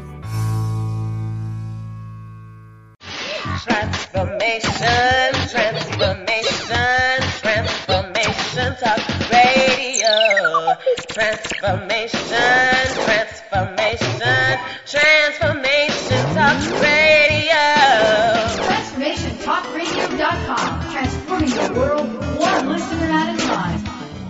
Transformation, transformation, transformation talk radio. Transformation, transformation, transformation talk radio. transformation talk radio dot com. Transforming the world one listener at a time.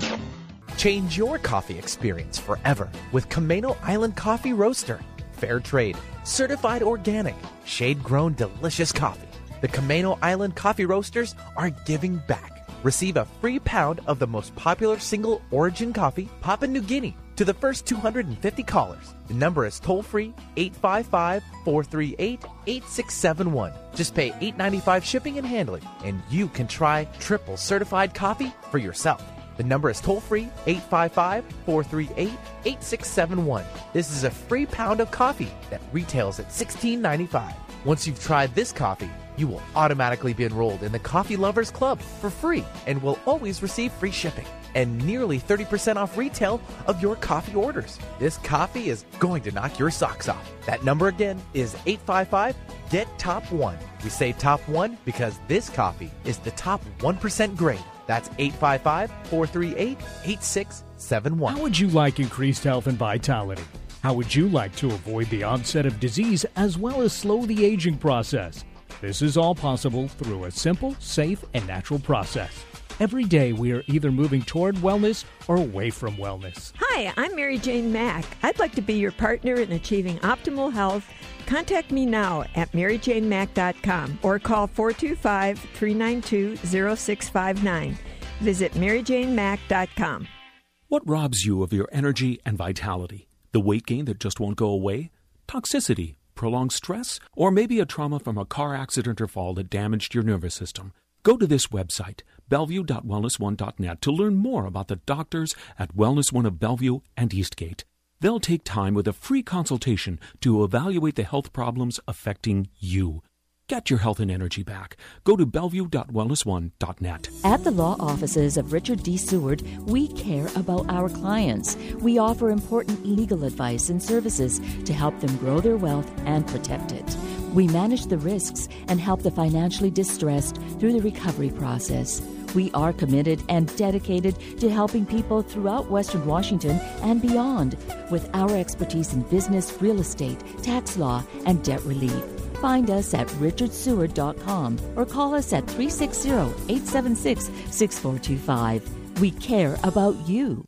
Change your coffee experience forever with Camano Island Coffee Roaster. Fair trade, certified organic, shade-grown delicious coffee. The Camano Island Coffee Roasters are giving back. Receive a free pound of the most popular single origin coffee, Papua New Guinea, to the first two hundred fifty callers. The number is toll-free eight five five, four three eight, eight six seven one. Just pay eight dollars and ninety-five cents shipping and handling, and you can try triple certified coffee for yourself. The number is toll-free eight five five, four three eight, eight six seven one. This is a free pound of coffee that retails at sixteen ninety-five. Once you've tried this coffee, you will automatically be enrolled in the Coffee Lovers Club for free and will always receive free shipping and nearly thirty percent off retail of your coffee orders. This coffee is going to knock your socks off. That number again is eight five five, get top one. We say top one because this coffee is the top one percent grade. That's eight five five, four three eight, eight six seven one. How would you like increased health and vitality? How would you like to avoid the onset of disease as well as slow the aging process? This is all possible through a simple, safe, and natural process. Every day we are either moving toward wellness or away from wellness. Hi, I'm Mary Jane Mack. I'd like to be your partner in achieving optimal health. Contact me now at mary jane mack dot com or call four two five, three nine two, zero six five nine. Visit mary jane mack dot com. What robs you of your energy and vitality? The weight gain that just won't go away? Toxicity, prolonged stress, or maybe a trauma from a car accident or fall that damaged your nervous system? Go to this website, bellevue dot wellness one dot net, to learn more about the doctors at Wellness One of Bellevue and Eastgate. They'll take time with a free consultation to evaluate the health problems affecting you. Get your health and energy back. Go to bellevue dot wellness one dot net. At the law offices of Richard D. Seward, we care about our clients. We offer important legal advice and services to help them grow their wealth and protect it. We manage the risks and help the financially distressed through the recovery process. We are committed and dedicated to helping people throughout Western Washington and beyond with our expertise in business, real estate, tax law, and debt relief. Find us at richard seward dot com or call us at three six zero, eight seven six, six four two five. We care about you.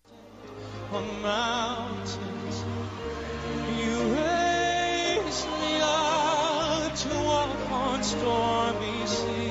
On the mountains, you raise me up to walk on stormy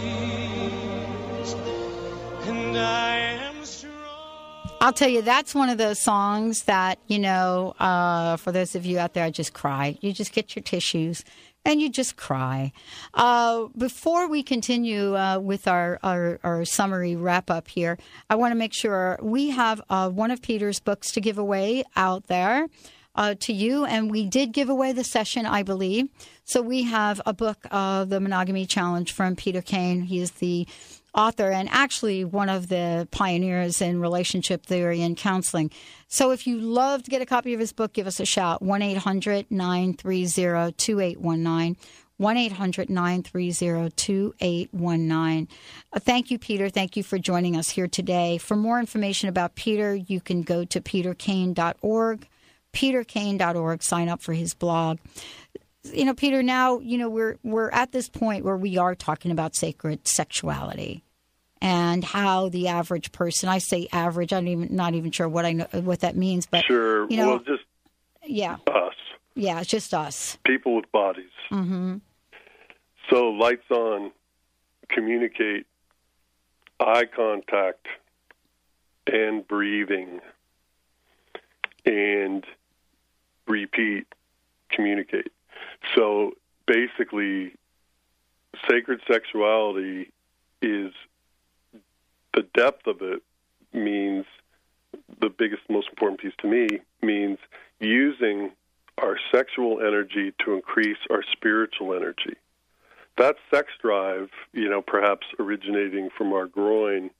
seas, and I am strong. I'll tell you, that's one of those songs that, you know, uh, for those of you out there, I just cry. You just get your tissues and you just cry. Uh, before we continue uh, with our, our, our summary wrap-up here, I want to make sure we have uh, one of Peter's books to give away out there uh, to you. And we did give away the session, I believe. So we have a book, uh, The Monogamy Challenge, from Peter Kane. He is the author and actually one of the pioneers in relationship theory and counseling. So if you love to get a copy of his book, give us a shout. one eight hundred, nine three zero, two eight one nine. one eight hundred, nine three zero, two eight one nine. Uh, thank you, Peter. Thank you for joining us here today. For more information about Peter, you can go to peter kane dot org. peter kane dot org. Sign up for his blog. You know, Peter, now, you know, we're we're at this point where we are talking about sacred sexuality and how the average person, I say average, I'm even not even sure what I know what that means, but sure, you know, well, just yeah, us, yeah, it's just us, people with bodies. Mm-hmm. So lights on, communicate, eye contact, and breathing, and repeat. communicate. So basically, sacred sexuality is, the depth of it means, the biggest, most important piece to me, means using our sexual energy to increase our spiritual energy. That sex drive, you know, perhaps originating from our groin,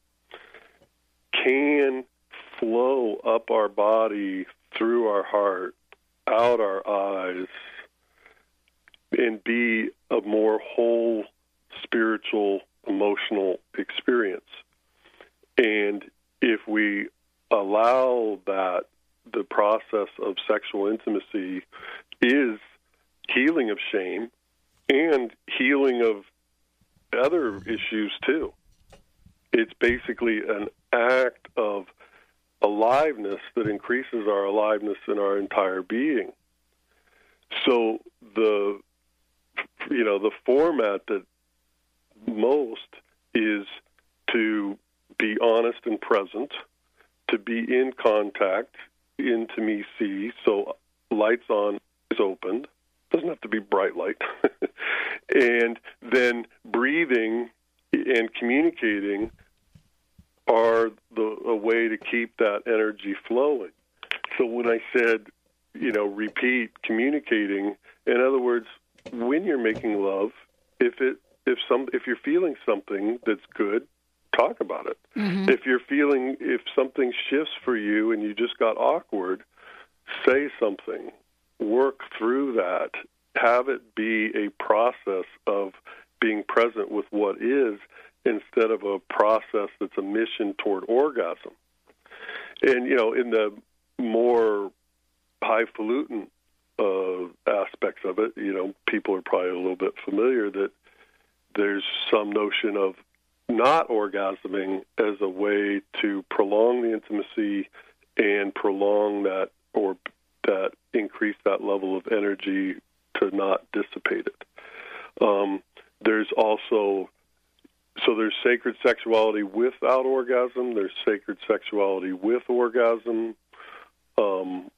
can flow up our body, through our heart, out our eyes, and be a more whole spiritual, emotional experience. And if we allow that, the process of sexual intimacy is healing of shame and healing of other issues too. It's basically an act of aliveness that increases our aliveness in our entire being. So the, you know, the format that most is to be honest and present, to be in contact, intimacy, so lights on is opened, doesn't have to be bright light, and then breathing and communicating are the a way to keep that energy flowing. So when I said, you know, repeat communicating, in other words, when you're making love, if it if some if you're feeling something that's good, talk about it. Mm-hmm. If you're feeling, if something shifts for you and you just got awkward, say something. Work through that. Have it be a process of being present with what is, instead of a process that's a mission toward orgasm. And, you know, in the more highfalutin uh, aspects of it, you know, people are probably a little bit familiar that there's some notion of not orgasming as a way to prolong the intimacy and prolong that, or that increase that level of energy to not dissipate it. Um, there's also, so there's sacred sexuality without orgasm, there's sacred sexuality with orgasm. Um,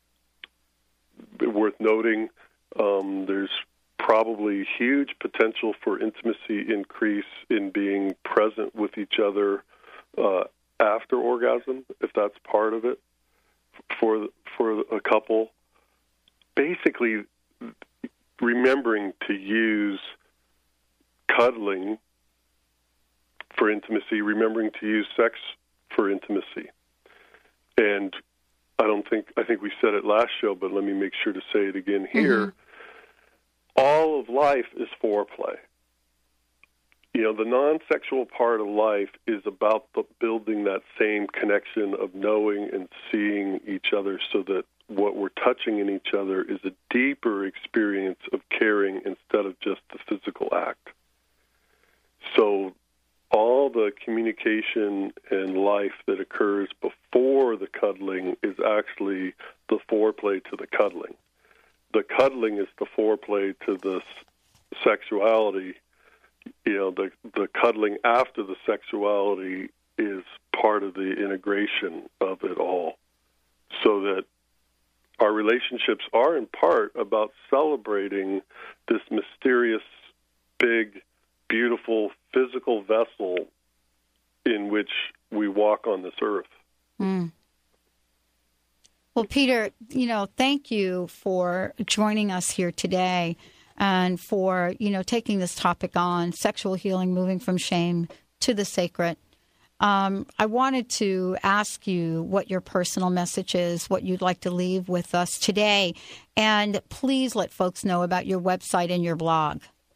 worth noting, um, there's probably huge potential for intimacy increase in being present with each other uh, after orgasm, if that's part of it, for for a couple. Basically, remembering to use cuddling for intimacy, remembering to use sex for intimacy. And I don't think, I think we said it last show, but let me make sure to say it again here. Mm-hmm. All of life is foreplay. You know, the non-sexual part of life is about the building that same connection of knowing and seeing each other, so that what we're touching in each other is a deeper experience of caring instead of just the physical act. So all the communication and life that occurs before the cuddling is actually the foreplay to the cuddling. The cuddling is the foreplay to the sexuality. You know, the the cuddling after the sexuality is part of the integration of it all, so that our relationships are in part about celebrating this mysterious, big, beautiful physical vessel in which we walk on this earth. Mm. Well, Peter, you know, thank you for joining us here today, and for, you know, taking this topic on sexual healing, moving from shame to the sacred. Um, I wanted to ask you what your personal message is, what you'd like to leave with us today, and please let folks know about your website and your blog.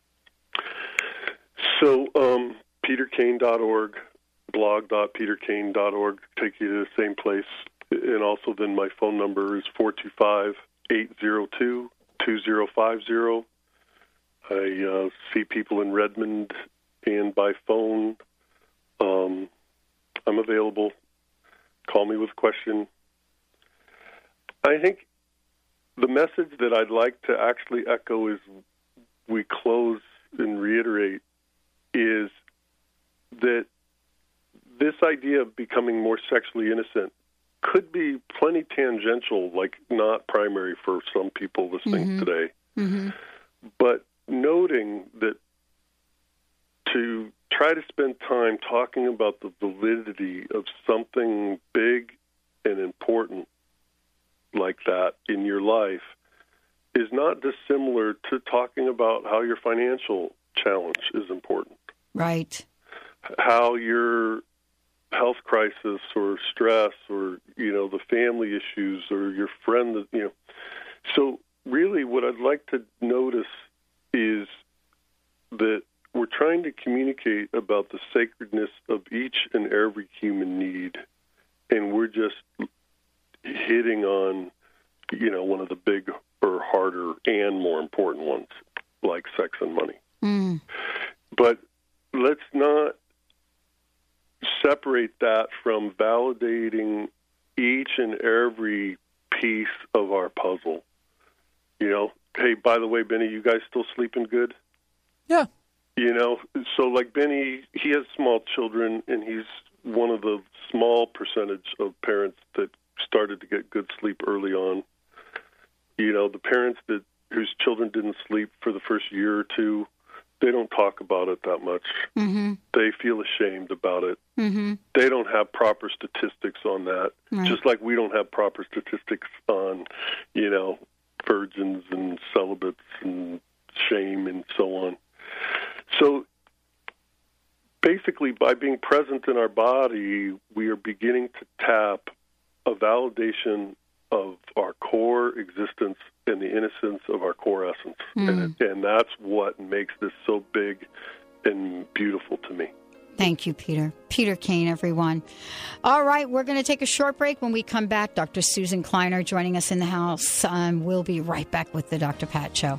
So, um, peter kane dot org, blog dot peter kane dot org, take you to the same place. And also then my phone number is four two five, eight zero two, two zero five zero. I uh, see people in Redmond and by phone. Um, I'm available. Call me with a question. I think the message that I'd like to actually echo as we close and reiterate is that this idea of becoming more sexually innocent could be plenty tangential, like not primary for some people listening Mm-hmm. today. Mm-hmm. But noting that to try to spend time talking about the validity of something big and important like that in your life is not dissimilar to talking about how your financial challenge is important. Right. How your health crisis or stress or, you know, the family issues or your friend, that you know. So really what I'd like to notice is that we're trying to communicate about the sacredness of each and every human need, and we're just hitting on, you know, one of the big or harder and more important ones, like sex and money. Mm. But let's not separate that from validating each and every piece of our puzzle. You know, hey, by the way, Benny, you guys still sleeping good? Yeah. You know, so like Benny, he has small children, and he's one of the small percentage of parents that started to get good sleep early on. You know, the parents that whose children didn't sleep for the first year or two, they don't talk about it that much. Mm-hmm. They feel ashamed about it. Mm-hmm. They don't have proper statistics on that, Right. just like we don't have proper statistics on, you know, virgins and celibates and shame and so on. So basically, by being present in our body, we are beginning to tap a validation of our core existence and the innocence of our core essence. Mm. And, and that's what makes this so big and beautiful to me. Thank you, Peter. Peter Kane, everyone. All right, we're going to take a short break. When we come back, Doctor Susan Kleiner joining us in the house. Um, we'll be right back with the Doctor Pat Show.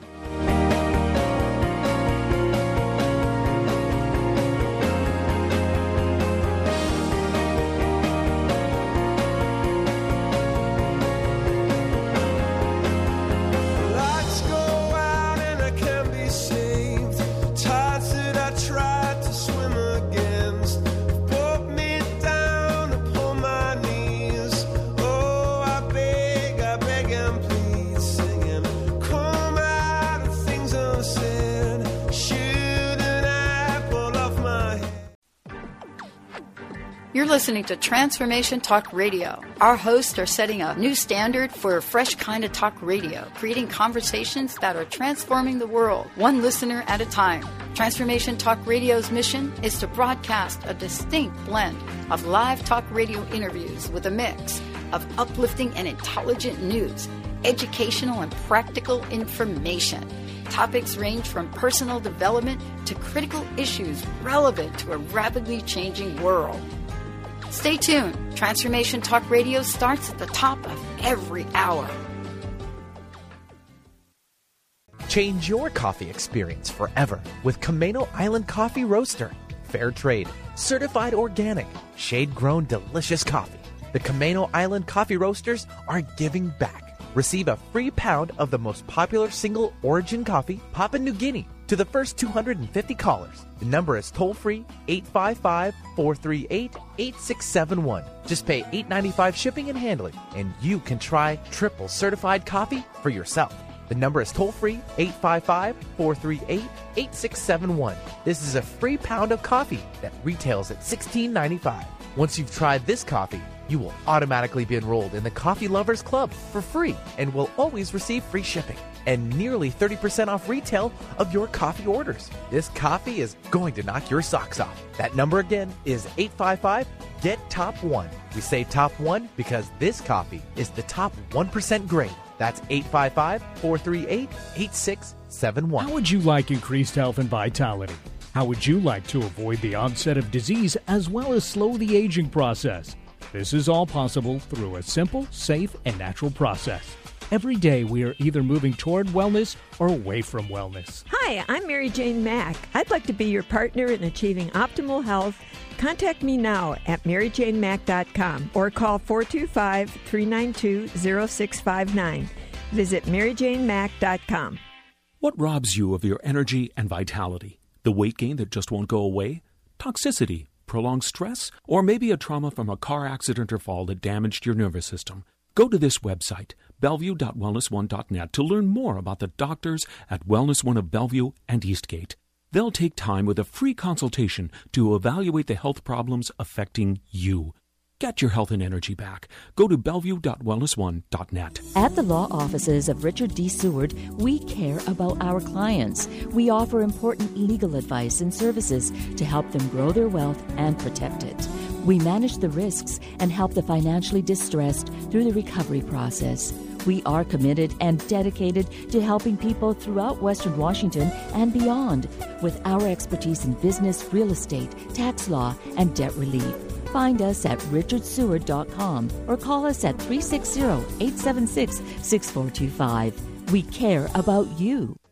Lights go out and I can't be saved. Tides that I tried to swim against pulled me down upon my knees. Oh, I beg, I beg and plead, singing, come out of things unsaid. Should an apple off my head? You're listening to Transformation Talk Radio. Our hosts are setting a new standard for a fresh kind of talk radio, creating conversations that are transforming the world, one listener at a time. Transformation Talk Radio's mission is to broadcast a distinct blend of live talk radio interviews with a mix of uplifting and intelligent news, educational and practical information. Topics range from personal development to critical issues relevant to a rapidly changing world. Stay tuned. Transformation Talk Radio starts at the top of every hour. Change your coffee experience forever with Camano Island Coffee Roaster. Fair trade, certified organic, shade-grown delicious coffee. The Camano Island Coffee Roasters are giving back. Receive a free pound of the most popular single origin coffee, Papua New Guinea, to the first two hundred fifty callers. The number is toll-free eight five five, four three eight, eight six seven one. Just pay eight dollars and ninety-five cents shipping and handling, and you can try triple certified coffee for yourself. The number is toll-free eight five five, four three eight, eight six seven one. This is a free pound of coffee that retails at sixteen ninety-five. Once you've tried this coffee, you will automatically be enrolled in the Coffee Lovers Club for free and will always receive free shipping and nearly thirty percent off retail of your coffee orders. This coffee is going to knock your socks off. That number again is eight five five, get top one. We say top one because this coffee is the top one percent grade. That's eight five five, four three eight, eight six seven one. How would you like increased health and vitality? How would you like to avoid the onset of disease as well as slow the aging process? This is all possible through a simple, safe, and natural process. Every day we are either moving toward wellness or away from wellness. Hi, I'm Mary Jane Mack. I'd like to be your partner in achieving optimal health. Contact me now at mary jane mack dot com or call four two five, three nine two, zero six five nine. Visit mary jane mack dot com. What robs you of your energy and vitality? The weight gain that just won't go away? Toxicity, prolonged stress, or maybe a trauma from a car accident or fall that damaged your nervous system. Go to this website, bellevue dot wellness one dot net, to learn more about the doctors at Wellness One of Bellevue and Eastgate. They'll take time with a free consultation to evaluate the health problems affecting you. Get your health and energy back. Go to bellevue dot wellness one dot net. At the law offices of Richard D. Seward, we care about our clients. We offer important legal advice and services to help them grow their wealth and protect it. We manage the risks and help the financially distressed through the recovery process. We are committed and dedicated to helping people throughout Western Washington and beyond with our expertise in business, real estate, tax law, and debt relief. Find us at richard seward dot com or call us at three six zero, eight seven six, six four two five. We care about you.